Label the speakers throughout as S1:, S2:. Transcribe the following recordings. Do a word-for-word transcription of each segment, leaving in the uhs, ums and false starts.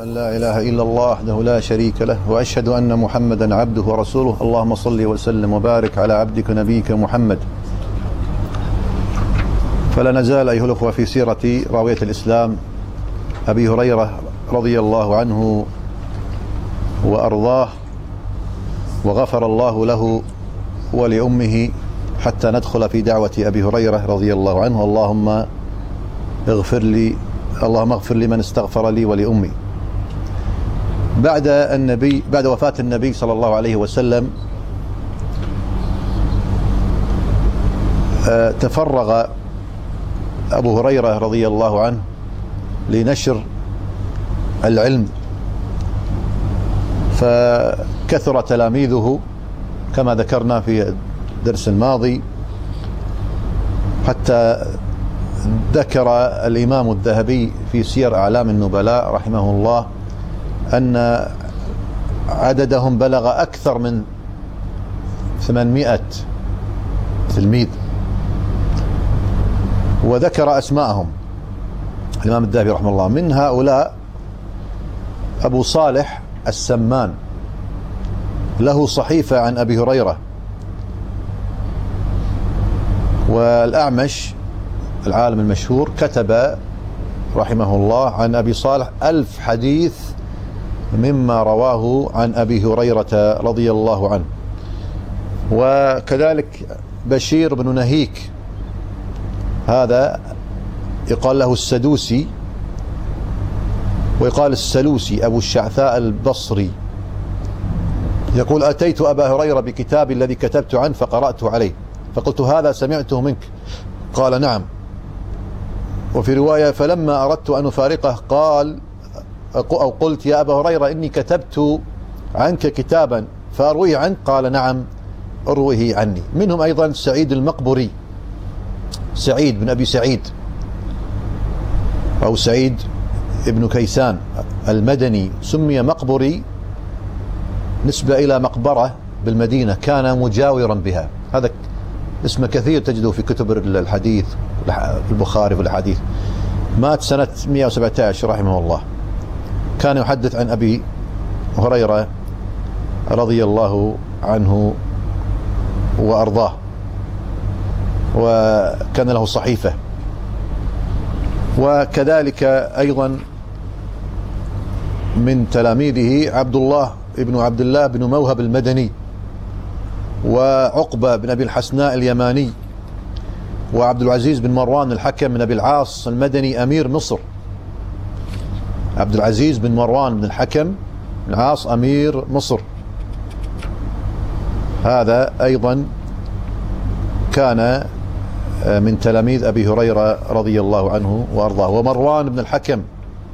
S1: أن لا إله إلا الله وحده لا شريك له وأشهد أن محمدا عبده ورسوله. اللهم صل وسلم وبارك على عبدك نبيك محمد. فلا نزال أيها الأخوة في سيرة راوية الإسلام أبي هريرة رضي الله عنه وأرضاه، وغفر الله له ولأمه، حتى ندخل في دعوة أبي هريرة رضي الله عنه. اللهم اغفر لي اللهم اغفر لمن استغفر لي ولأمي. بعد النبي بعد وفاة النبي صلى الله عليه وسلم تفرغ أبو هريرة رضي الله عنه لنشر العلم، فكثر تلاميذه كما ذكرنا في الدرس الماضي، حتى ذكر الإمام الذهبي في سير أعلام النبلاء رحمه الله أن عددهم بلغ أكثر من ثمانمائة تلميذ، وذكر أسماءهم الإمام الذهبي رحمه الله. من هؤلاء أبو صالح السمان، له صحيفة عن أبي هريرة، والأعمش العالم المشهور كتب رحمه الله عن أبي صالح ألف حديث مما رواه عن أبي هريرة رضي الله عنه. وكذلك بشير بن نهيك، هذا يقال له السدوسي ويقال السلوسي أبو الشعثاء البصري، يقول: أتيت أبا هريرة بكتابي الذي كتبت عنه فقرأت عليه، فقلت: هذا سمعته منك؟ قال: نعم. وفي رواية: فلما أردت أن أفارقه قال أو قلت: يا أبا هريرة إني كتبت عنك كتابا فأرويه عنك؟ قال: نعم أرويه عني. منهم أيضا سعيد المقبري، سعيد بن أبي سعيد أو سعيد ابن كيسان المدني، سمي مقبري نسبة إلى مقبرة بالمدينة كان مجاورا بها. هذا اسمه كثير تجده في كتب الحديث في البخاري في الحديث. مات سنة مئة وسبعة عشر رحمه الله. كان يحدث عن أبي هريرة رضي الله عنه وأرضاه، وكان له صحيفة. وكذلك أيضا من تلاميذه عبد الله ابن عبد الله بن موهب المدني، وعقبة بن أبي الحسناء اليماني، وعبد العزيز بن مروان الحكم بن أبي العاص المدني أمير مصر. عبد العزيز بن مروان بن الحكم بن العاص أمير مصر، هذا أيضا كان من تلاميذ أبي هريرة رضي الله عنه وأرضاه. ومروان بن الحكم،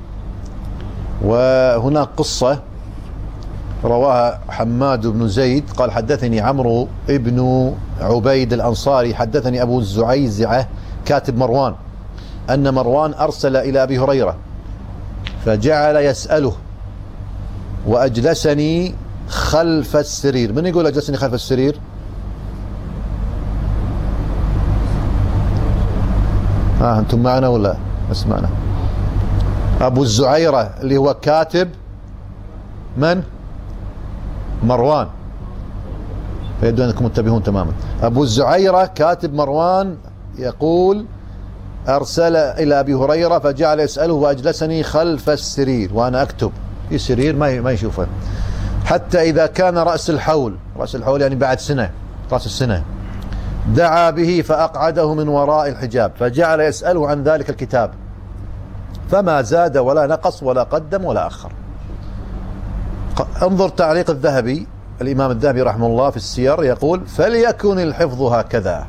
S1: وهناك قصة رواها حماد بن زيد قال: حدثني عمرو ابن عبيد الأنصاري حدثني أبو الزعيزعة كاتب مروان أن مروان أرسل إلى أبي هريرة فجعل يسأله وأجلسني خلف السرير. من يقول أجلسني خلف السرير؟ ها أنتم معنا ولا بس معنا؟ أبو الزعيرة اللي هو كاتب من؟ مروان، فيبدو أنكم منتبهون تماما. أبو الزعيرة كاتب مروان يقول: أرسل إلى أبي هريرة فجعل يسأله وأجلسني خلف السرير، وأنا أكتب في سرير ما ما يشوفه، حتى إذا كان رأس الحول، رأس الحول يعني بعد سنة، رأس السنة، دعا به فأقعده من وراء الحجاب فجعل يسأله عن ذلك الكتاب، فما زاد ولا نقص ولا قدم ولا أخر. انظر تعليق الذهبي، الإمام الذهبي رحمه الله في السير يقول: فليكن الحفظ هكذا،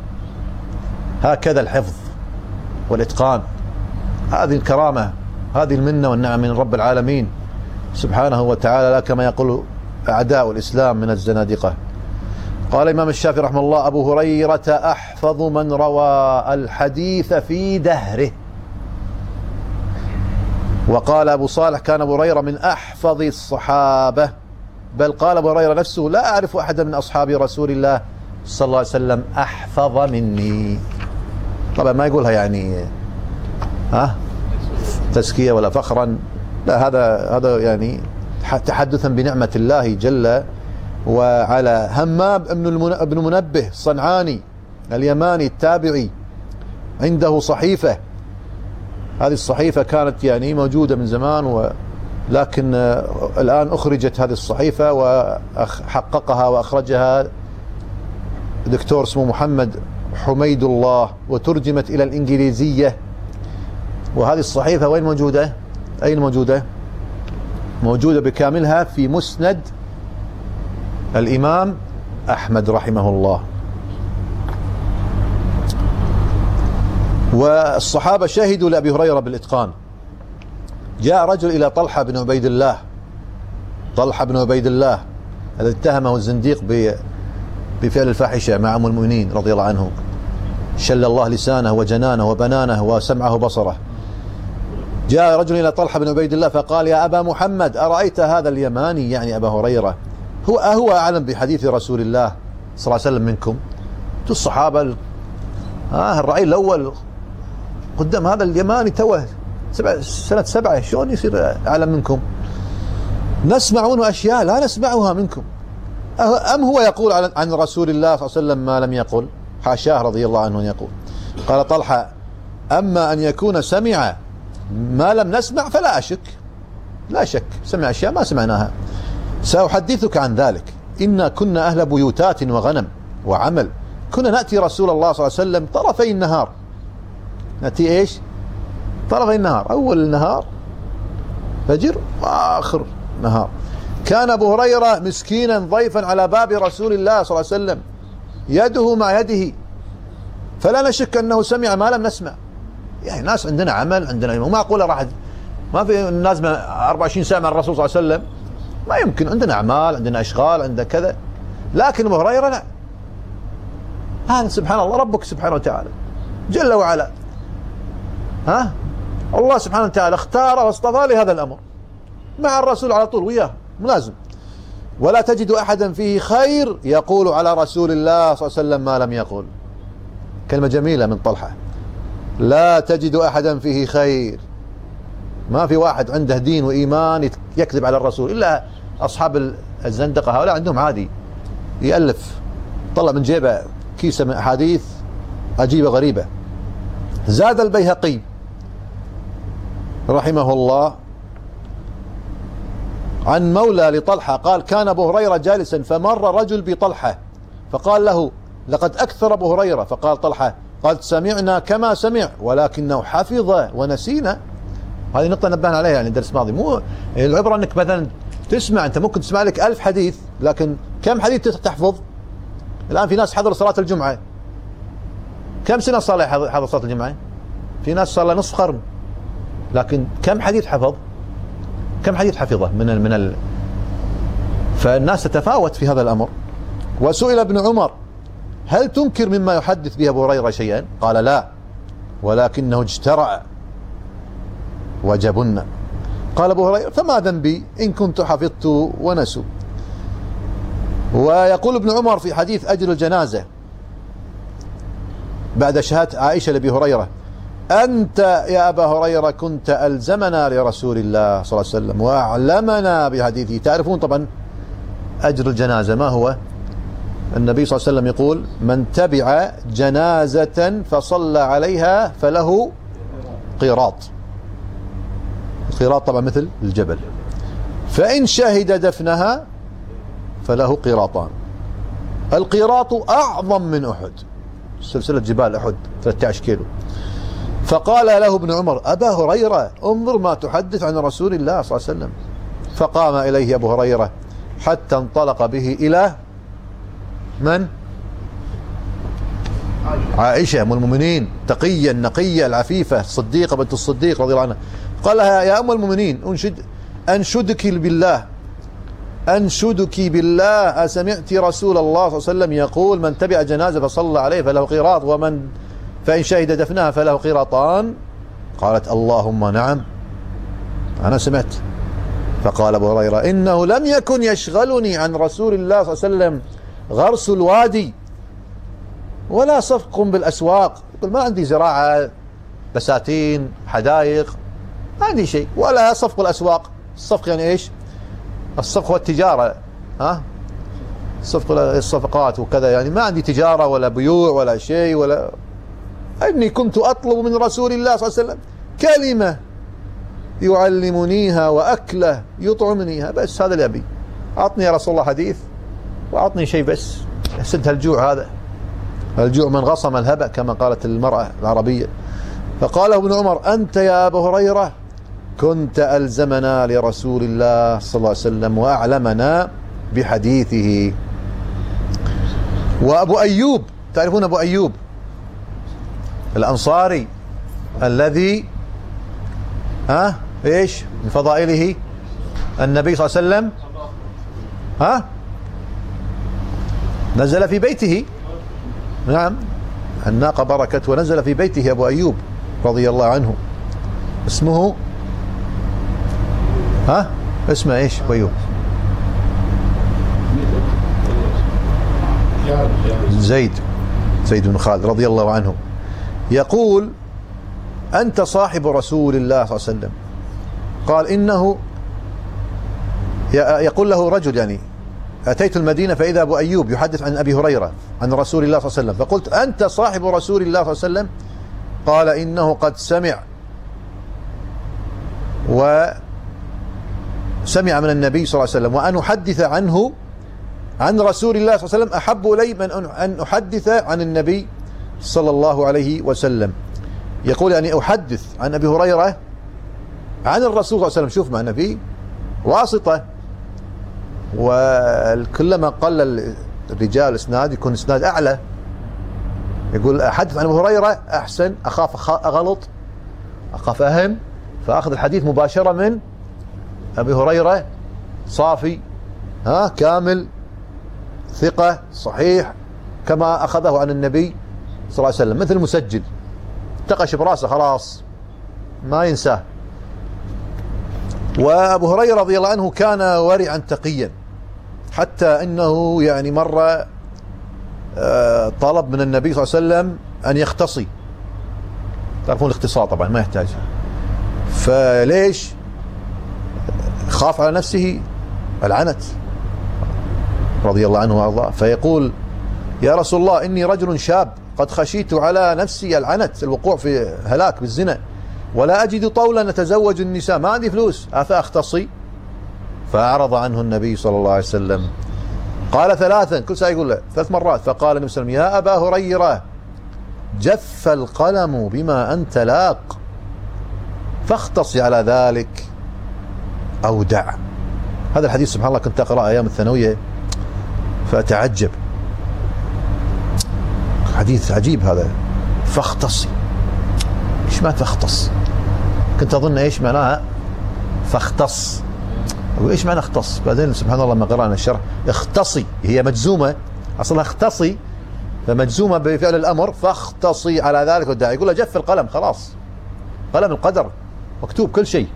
S1: هكذا الحفظ والإتقان، هذه الكرامة، هذه المنة والنعم من رب العالمين سبحانه وتعالى، لا كما يقول أعداء الإسلام من الزنادقة. قال الإمام الشافعي رحمه الله: أبو هريرة أحفظ من روى الحديث في دهره. وقال أبو صالح: كان أبو هريرة من أحفظ الصحابة، بل قال أبو هريرة نفسه: لا أعرف أحدا من أصحاب رسول الله صلى الله عليه وسلم أحفظ مني. طبعا ما يقولها يعني ها تزكية ولا فخرا، لا هذا هذا يعني تحدثا بنعمة الله جل وعلا. همام ابن المنبه الصنعاني اليماني التابعي عنده صحيفة، هذه الصحيفة كانت يعني موجودة من زمان، ولكن الآن أخرجت هذه الصحيفة وحققها وأخرجها دكتور اسمه محمد حميد الله، وترجمت إلى الإنجليزية. وهذه الصحيفة وين موجودة؟ أين موجودة؟ موجودة بكاملها في مسند الإمام أحمد رحمه الله. والصحابة شهدوا لأبي هريرة بالإتقان. جاء رجل إلى طلحة بن عبيد الله، طلحة بن عبيد الله الذي اتهمه الزنديق بفعل الفاحشة مع أم المؤمنين رضي الله عنه، شل الله لسانه وجنانه وبنانه وسمعه وبصره. جاء رجل إلى طلحة بن عبيد الله فقال: يا أبا محمد، أرأيت هذا اليماني يعني أبا هريرة هو أهو أعلم بحديث رسول الله صلى الله عليه وسلم منكم؟ انتم الصحابة آه الرأي الأول قدام هذا اليماني توه سبع سنة سبعة، شلون يصير أعلم منكم؟ نسمع منه أشياء لا نسمعها منكم. أم هو يقول عن رسول الله صلى الله عليه وسلم ما لم يقل؟ حاشاه رضي الله عنه يقول. قال طلحة: أما أن يكون سمع ما لم نسمع فلا أشك، لا شك سمع أشياء ما سمعناها. سأحدثك عن ذلك. إنا كنا أهل بيوتات وغنم وعمل، كنا نأتي رسول الله صلى الله عليه وسلم طرفي النهار. نأتي إيش؟ طرفي النهار، أول النهار فجر وآخر نهار. كان أبو هريرة مسكينا ضيفا على باب رسول الله صلى الله عليه وسلم، يده مع يده، فلا نشك أنه سمع ما لم نسمع. يعني ناس عندنا عمل، عندنا ما أقول راح ما في الناس أربعة وعشرين ساعة مع الرسول صلى الله عليه وسلم، ما يمكن، عندنا أعمال، عندنا أشغال، عندنا كذا. لكن أبو هريرة لا، هذا سبحان الله ربك سبحانه وتعالى جل وعلا، ها الله سبحانه وتعالى اختار واصطفى لهذا الأمر مع الرسول على طول وياه ملازم. ولا تجد أحدا فيه خير يقول على رسول الله صلى الله عليه وسلم ما لم يقول. كلمة جميلة من طلحة. لا تجد أحدا فيه خير، ما في واحد عنده دين وإيمان يكذب على الرسول إلا أصحاب الزندقة، هؤلاء عندهم عادي يألف، طلع من جيبه كيسة من أحاديث عجيبة غريبة. زاد البيهقي رحمه الله عن مولى لطلحة قال: كان أبو هريرة جالسا فمر رجل بطلحة فقال له: لقد أكثر أبو هريرة. فقال طلحة: قد سمعنا كما سمع ولكنه حفظ ونسينا. هذه نقطة نبهنا عليها يعني الدرس الماضي. مو العبرة انك مثلا تسمع، انت ممكن تسمع لك ألف حديث، لكن كم حديث تحفظ؟ الآن في ناس حضروا صلاة الجمعة، كم سنة صار حضر صلاة الجمعة؟ في ناس صار له نصف قرن، لكن كم حديث حفظ؟ كم حديث حفظه من ال من ال فالناس تتفاوت في هذا الأمر. وسئل ابن عمر: هل تنكر مما يحدث به أبو هريرة شيئا؟ قال: لا، ولكنه اجترأ وجبن. قال أبو هريرة: فما ذنبي إن كنت حفظت ونسوا. ويقول ابن عمر في حديث أجر الجنازة بعد شهادة عائشة لأبي هريرة: أنت يا أبا هريرة كنت ألزمنا لرسول الله صلى الله عليه وسلم وأعلمنا بحديثه. تعرفون طبعا أجر الجنازة ما هو؟ النبي صلى الله عليه وسلم يقول: من تبع جنازة فصلى عليها فله قيراط. القيراط طبعا مثل الجبل. فإن شهد دفنها فله قيراطان. القيراط أعظم من أحد، سلسلة جبال أحد ثلاثة عشر كيلو. فقال له ابن عمر: أبا هريرة انظر ما تحدث عن رسول الله صلى الله عليه وسلم. فقام إليه أبو هريرة حتى انطلق به إلى من؟ عائشة أم المؤمنين، تقية النقية العفيفة الصديقة بنت الصديق رضي الله عنها. قال لها: يا أم المؤمنين أنشد أنشدك بالله أنشدك بالله أسمعت رسول الله صلى الله عليه وسلم يقول: من تبع جنازة فصلى عليه فله قيراط، ومن فإن شهد دفنها فله قيراطان؟ قالت: اللهم نعم، أنا سمعت. فقال أبو هريرة: إنه لم يكن يشغلني عن رسول الله صلى الله عليه وسلم غرس الوادي ولا صفق بالأسواق. يقول: ما عندي زراعة، بساتين، حدائق، ما عندي شيء، ولا صفق الأسواق. الصفق يعني إيش؟ الصفق والتجارة، ها؟ صفق الصفقات وكذا، يعني ما عندي تجارة ولا بيوع ولا شيء، ولا إني كنت أطلب من رسول الله صلى الله عليه وسلم كلمة يعلمنيها وأكلة يطعمنيها، بس هذا اللي أبي. أعطني يا رسول الله حديث وأعطني شيء بس، سد هالجوع هذا، الجوع من غصم الهبأ كما قالت المرأة العربية. فقال ابن عمر: أنت يا أبا هريرة كنت ألزمنا لرسول الله صلى الله عليه وسلم وأعلمنا بحديثه. وأبو أيوب، تعرفون أبو أيوب الأنصاري الذي ها إيش من فضائله النبي صلى الله عليه وسلم ها نزل في بيته، نعم، الناقة بركت ونزل في بيته أبو أيوب رضي الله عنه. اسمه ها اسمه ايش أبو أيوب؟ زيد زيد بن خالد رضي الله عنه. يقول: أنت صاحب رسول الله صلى الله عليه وسلم. قال: إنه، يقول له رجل يعني: أتيت المدينة فإذا أبو أيوب يحدث عن أبي هريرة عن رسول الله صلى الله عليه وسلم، فقلت: أنت صاحب رسول الله صلى الله عليه وسلم؟ قال: إنه قد سمع وسمع من النبي صلى الله عليه وسلم، وأن أحدث عنه عن رسول الله صلى الله عليه وسلم أحب إلي من أن أحدث عن النبي صلى الله عليه وسلم. يقول يعني أحدث عن أبي هريرة عن الرسول صلى الله عليه وسلم. شوف معنا في واسطة، وكلما قل الرجال اسناد يكون اسناد أعلى. يقول أحدث عن أبي هريرة أحسن، أخاف أغلط، أخاف أهم، فأخذ الحديث مباشرة من أبي هريرة صافي، ها كامل ثقة صحيح كما أخذه عن النبي صلى الله عليه وسلم، مثل مسجل تقش براسه خلاص ما ينساه. وأبو هريرة رضي الله عنه كان ورعا تقيا، حتى أنه يعني مرة طلب من النبي صلى الله عليه وسلم أن يختصي. تعرفون الاختصاء طبعا ما يحتاج، فليش؟ خاف على نفسه العنت رضي الله عنه وارضاه. فيقول: يا رسول الله إني رجل شاب قد خشيت على نفسي العنت، الوقوع في هلاك بالزنا، ولا أجد طولا أتزوج النساء، ما عندي فلوس، أفأختصي؟ فأعرض عنه النبي صلى الله عليه وسلم. قال ثلاثا، كل ساعة يقول له ثلاث مرات. فقال النبي صلى الله عليه وسلم: يا أبا هريرة جف القلم بما أنت لاق، فاختصي على ذلك أو دع. هذا الحديث سبحان الله كنت أقرأ أيام الثانوية فأتعجب، حديث عجيب هذا. فاختصي، ايش معنى فاختص؟ كنت أظن ايش معناها فاختص، وايش معنى اختص؟ بعدين سبحان الله لما قرأنا الشرح: اختصي هي مجزومة، أصلها اختصي فمجزومة بفعل الأمر، فاختصي على ذلك والداعي. يقول له جف القلم خلاص، قلم القدر مكتوب كل شيء.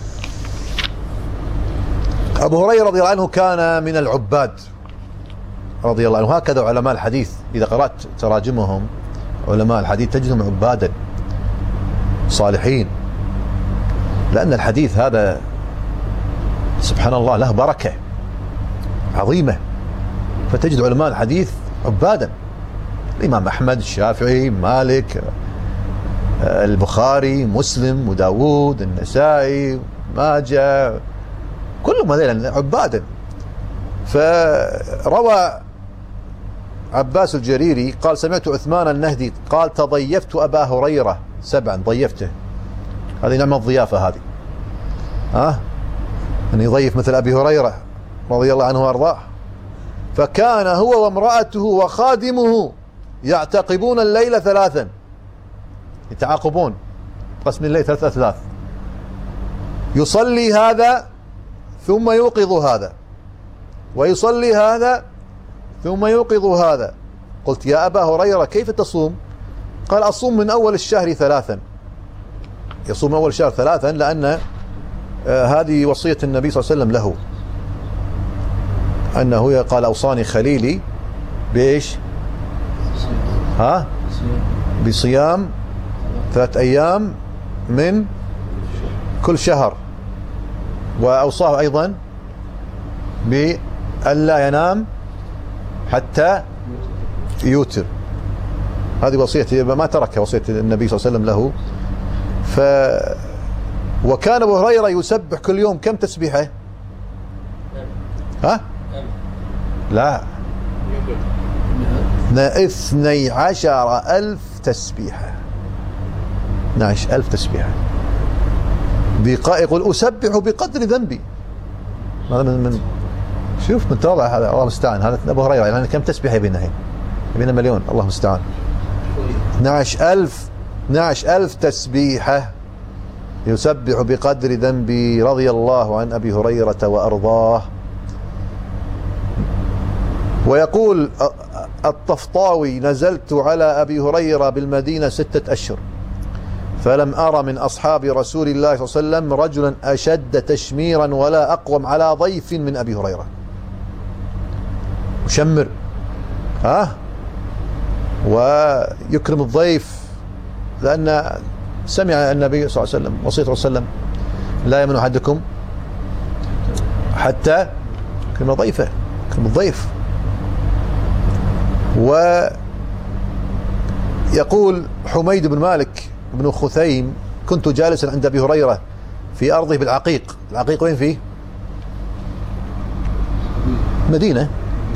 S1: أبو هريرة رضي الله عنه كان من العباد رضي الله عنه. هكذا علماء الحديث إذا قرأت تراجمهم علماء الحديث تجدهم عبادا صالحين، لأن الحديث هذا سبحان الله له بركة عظيمة، فتجد علماء الحديث عبادا. الإمام أحمد، الشافعي، مالك، البخاري، مسلم، وداود، النسائي، ماجه، كلهم هذين عبادا. فروى عباس الجريري قال: سمعت عثمان النهدي قال: تضيفت أبا هريرة سبعا، ضيفته، هذه نعمة الضيافة هذه، ها أن يضيف مثل أبي هريرة رضي الله عنه وأرضاه. فكان هو وامرأته وخادمه يعتقبون الليل ثلاثا، يتعاقبون قسم الليل ثلاث أثلاث، يصلي هذا ثم يوقظ هذا، ويصلي هذا ثم يوقظ هذا. قلت: يا أبا هريرة كيف تصوم؟ قال: أصوم من أول الشهر ثلاثا. يصوم أول الشهر ثلاثا لأن آه هذه وصية النبي صلى الله عليه وسلم له، أنه قال: أوصاني خليلي بإيش؟ ها؟ بصيام ثلاث أيام من كل شهر. وأوصاه أيضا بألا ينام حتى يوتر. هذه وصية ما تركها، وصية النبي صلى الله عليه وسلم له. ف وكان أبو هريرة يسبح كل يوم كم تسبيحة؟ ها؟ لا، اثني عشر ألف تسبيحة. اثني عشر ألف تسبيحة. يقول أسبح بقدر ذنبي. هذا من, من شوف من تواضع هذا، الله المستعان. هذا أبو هريرة يعني كم تسبيحة يبينا هين؟ يبينا مليون، الله المستعان. اثني عشر ألف اثني عشر ألف تسبيحة يسبح بقدر ذنبي. رضي الله عن أبي هريرة وأرضاه. ويقول الطفطاوي: نزلت على أبي هريرة بالمدينة ستة أشهر فلم أرى من أصحاب رسول الله صلى الله عليه وسلم رجلا أشد تشميرا ولا أقوم على ضيف من أبي هريرة. مشمر، ها، ويكرم الضيف، لأن سمع النبي صلى الله عليه وسلم وصية صلى الله عليه وسلم: لا يمن أحدكم حتى يكرم ضيفه، يكرم الضيف. ويقول حميد بن مالك بن خثيم: كنت جالسا عند أبي هريرة في أرضه بالعقيق. العقيق وين فيه؟ مدينة،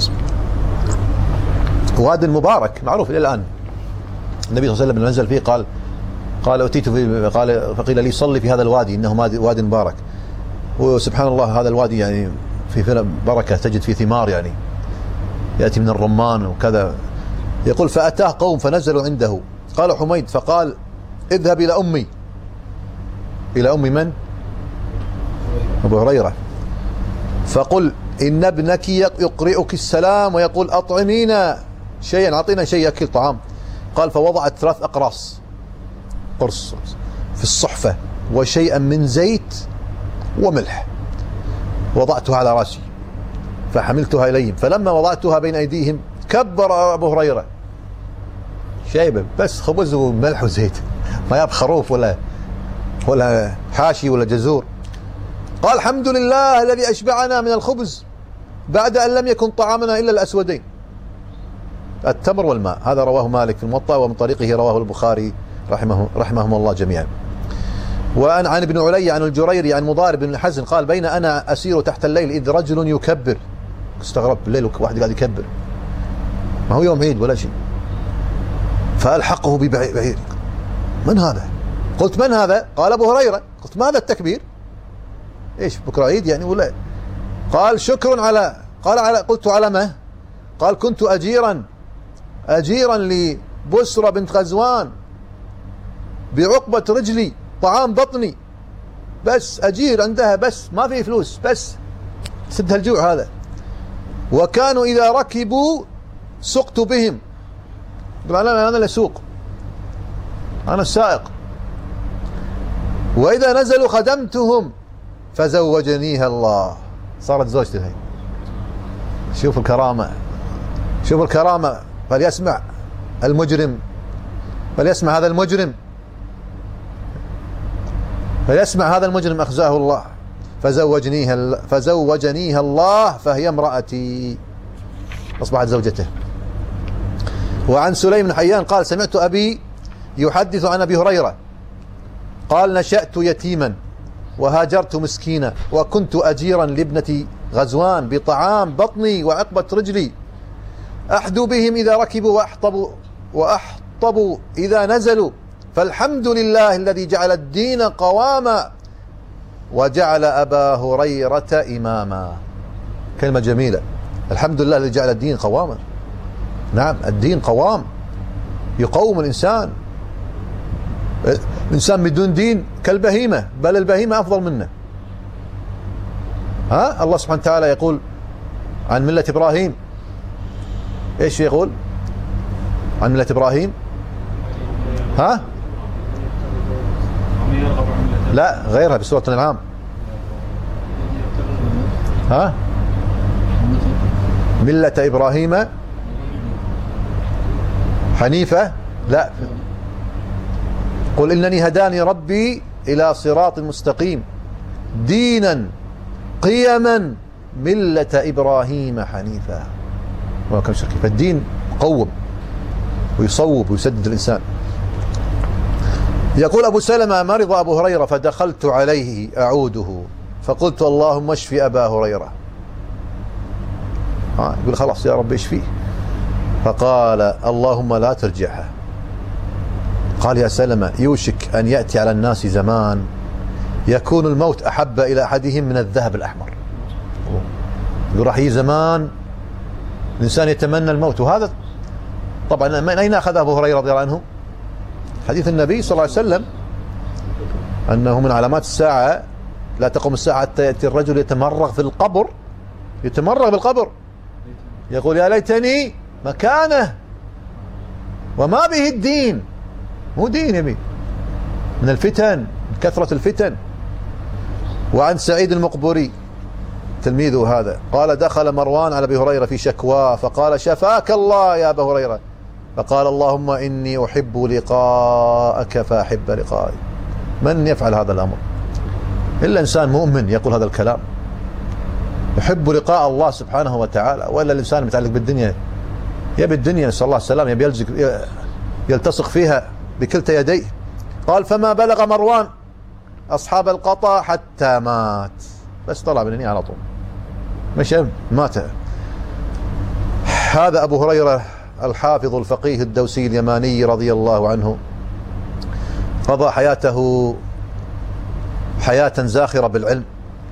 S1: واد مبارك معروف إلى الآن. النبي صلى الله عليه وسلم نزل فيه قال قال أتيت في قال فقيل لي صلي في هذا الوادي إنه واد مبارك. وسبحان الله هذا الوادي يعني في بركة، تجد فيه ثمار يعني يأتي من الرمان وكذا. يقول: فأتاه قوم فنزلوا عنده. قال حميد: فقال: اذهب إلى أمي. إلى أم من؟ أبو هريرة. فقل إن ابنك يقرئك السلام ويقول: أطعمينا شيئا، أعطينا شيء أكل طعام. قال: فوضعت ثلاث أقراص قرص في الصحفة وشيئا من زيت وملح، وضعتها على رأسي فحملتها إليهم. فلما وضعتها بين أيديهم كبر أبو هريرة. شايبة بس خبز وملح وزيت، ما ياب خروف ولا ولا حاشي ولا جزور. قال: الحمد لله الذي أشبعنا من الخبز بعد أن لم يكن طعامنا إلا الأسودين، التمر والماء. هذا رواه مالك في الموطأ، ومن طريقه رواه البخاري رحمه رحمهم الله جميعا. وأن عن ابن علي عن الجريري عن مضارب بن الحزن قال: بين أنا أسير تحت الليل إذ رجل يكبر. استغربت بالليل واحد قاعد يكبر، ما هو يوم عيد ولا شيء. فألحقه ببعير: من هذا؟ قلت: من هذا؟ قال: أبو هريرة. قلت: ماذا التكبير؟ إيش بكرة عيد يعني ولا؟ قال: شكر على قال على قلت: على ما؟ قال: كنت أجيرا أجيرا لبسرة بنت غزوان بعقبة رجلي، طعام بطني، بس أجير عندها، بس ما في فلوس، بس سد هالجوع هذا. وكانوا إذا ركبوا سقت بهم. قال: أنا أنا اللي أسوق، أنا السائق. وإذا نزلوا خدمتهم فزوجنيها الله. صارت زوجتي الحين. شوف الكرامة، شوف الكرامة. فليسمع المجرم، فليسمع هذا المجرم، فليسمع هذا المجرم أخزاه الله. فزوجنيها فزوجنيها الله فهي امرأتي، أصبحت زوجته. وعن سليم بن حيان قال: سمعت أبي يحدث عن أبي هريرة قال: نشأت يتيما وهاجرت مسكينا وكنت أجيرا لابنة غزوان بطعام بطني وعقبة رجلي، أحدو بهم إذا ركبوا وأحطبوا وأحطبوا إذا نزلوا، فالحمد لله الذي جعل الدين قواما وجعل أبا هريرة إماما. كلمة جميلة، الحمد لله الذي جعل الدين قواما. نعم، الدين قوام، يقوم الإنسان. الإنسان بدون دين كالبهيمة، بل البهيمة أفضل منه. ها، الله سبحانه وتعالى يقول عن ملة إبراهيم، إيش يقول عن ملة إبراهيم؟ ها؟ لا، غيرها بسورة الأنعام. ها؟ ملة إبراهيم حنيفة. لا، قل إنني هداني ربي إلى صراط مستقيم دينا قيما ملة إبراهيم حنيفا وما كان شركا. فالدين قوم ويصوب ويسدد الإنسان. يقول أبو سلمة: مرض أبو هريرة فدخلت عليه أعوده فقلت: اللهم اشف أبا هريرة. آه يقول: خلاص يا رب اشفيه. فقال: اللهم لا ترجعها. قال: يا سلمة، يوشك أن يأتي على الناس زمان يكون الموت أحب إلى أحدهم من الذهب الأحمر. يقول راح يجي زمان الإنسان يتمنى الموت. وهذا طبعا من أين أخذ أبو هريرة رضي الله عنه؟ حديث النبي صلى الله عليه وسلم أنه من علامات الساعة لا تقوم الساعة حتى يأتي الرجل يتمرغ في القبر، يتمرغ بالقبر، يقول: يا ليتني مكانه وما به الدين. مو دين يبي، من الفتن، من كثرة الفتن. وعن سعيد المقبري تلميذه هذا قال: دخل مروان على أبي هريرة في شكواه فقال: شفاك الله يا أبا هريرة. فقال: اللهم إني أحب لقاءك فأحب لقائي. من يفعل هذا الأمر إلا إنسان مؤمن يقول هذا الكلام، يحب لقاء الله سبحانه وتعالى. وإلا الإنسان متعلق بالدنيا، يبي الدنيا، نسأل الله السلام، يبي يلزق يلتصق فيها بكلتا يديه. قال: فما بلغ مروان أصحاب القطا حتى مات. بس طلع من هنا على طول، مشى مات. هذا أبو هريرة الحافظ الفقيه الدوسي اليماني رضي الله عنه قضى حياته حياة زاخرة بالعلم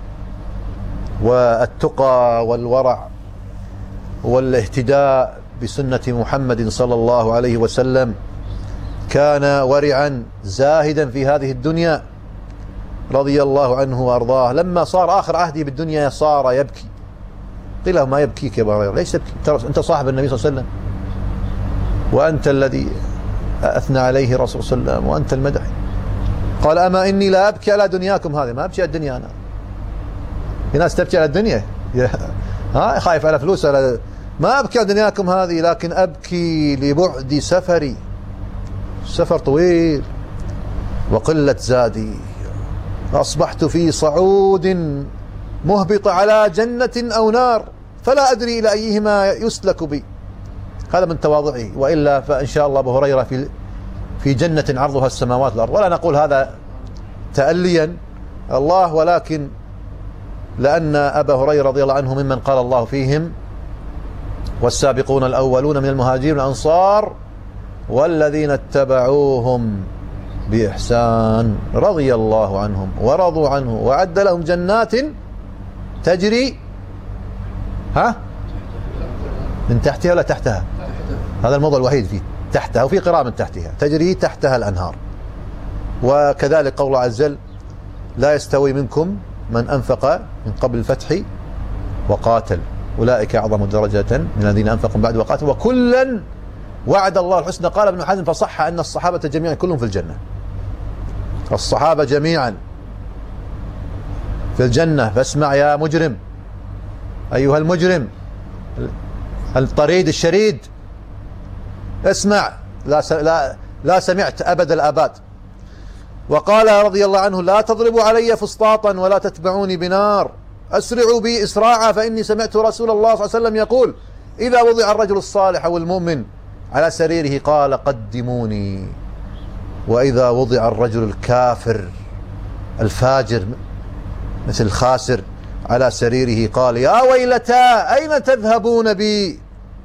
S1: والتقى والورع والاهتداء بسنة محمد صلى الله عليه وسلم. كان ورعا زاهدا في هذه الدنيا رضي الله عنه وأرضاه. لما صار آخر عهده بالدنيا صار يبكي. قيل له: ما يبكيك يا أبو هريرة؟ ليش تبكي؟ ترى أنت صاحب النبي صلى الله عليه وسلم، وأنت الذي أثنى عليه رسول صلى الله عليه وسلم، وأنت المدح. قال: أما إني لا أبكي على دنياكم هذه. ما أبكي على الدنيا أنا. في ناس تبكي على الدنيا، ها خايف على فلوس. على ما أبكي على دنياكم هذه، لكن أبكي لبعد سفري، سفر طويل وقلة زادي. أصبحت في صعود مهبط على جنة أو نار فلا أدري إلى أيهما يسلك بي. هذا من تواضعه. وإلا فإن شاء الله أبو هريرة في في جنة عرضها السماوات والأرض. ولا نقول هذا تأليا الله، ولكن لأن أبا هريرة رضي الله عنه ممن قال الله فيهم: والسابقون الأولون من المهاجرين والأنصار والذين اتبعوهم بإحسان رضي الله عنهم ورضوا عنه وأعد لهم جنات تجري ها من تحتها ولا تحتها. هذا الموضوع الوحيد فيه تحتها، وفي قراءة من تحتها، تجري تحتها الأنهار. وكذلك قول الله عز وجل: لا يستوي منكم من أنفق من قبل الفتح وقاتل أولئك أعظم درجة من الذين أنفقوا بعد وقاتلوا وكلا وعد الله الحسنى. قال ابن حزم: فصح أن الصحابة جميعا كلهم في الجنة. الصحابة جميعا في الجنة. فاسمع يا مجرم، أيها المجرم الطريد الشريد، اسمع، لا لا لا سمعت أبد الآباد. وقال رضي الله عنه: لا تضربوا علي فسطاطا ولا تتبعوني بنار، أسرعوا بي إسراعا، فإني سمعت رسول الله صلى الله عليه وسلم يقول: إذا وضع الرجل الصالح والمؤمن على سريره قال: قدموني. وإذا وضع الرجل الكافر الفاجر مثل الخاسر على سريره قال: يا ويلتا أين تذهبون بي.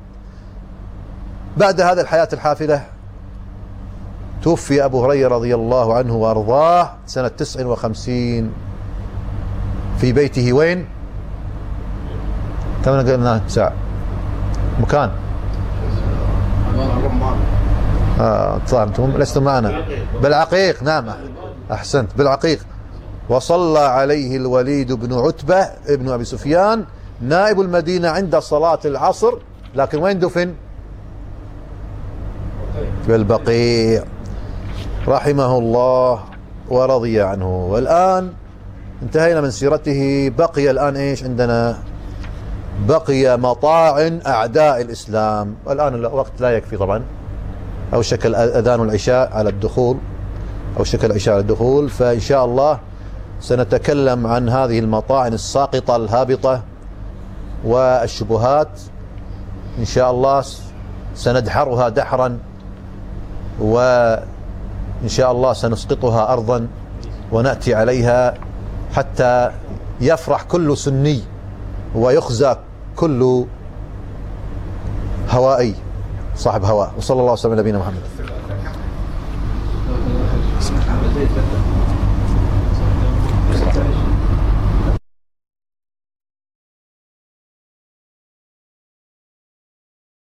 S1: بعد هذا الحياة الحافلة توفي أبو هريرة رضي الله عنه وأرضاه سنة تسع وخمسين في بيته. وين؟ كما قلنا ساعة مكان آه أنتم لستم معنا. بالعقيق. نعم أحسنت، بالعقيق. وصلى عليه الوليد بن عتبة ابن أبي سفيان نائب المدينة عند صلاة العصر. لكن وين دفن؟ بالبقيع رحمه الله ورضي عنه. والآن انتهينا من سيرته. بقي الآن إيش عندنا؟ بقي مطاعن أعداء الإسلام. والآن الوقت لا يكفي طبعا، أوشك الأذان العشاء على الدخول. أو شكل إشارة الدخول. فإن شاء الله سنتكلم عن هذه المطاعن الساقطة الهابطة والشبهات إن شاء الله، سندحرها دحرا، وإن شاء الله سنسقطها أرضا ونأتي عليها حتى يفرح كل سني ويخزى كل هوائي صاحب هواء. وصلى الله وسلم على نبينا محمد.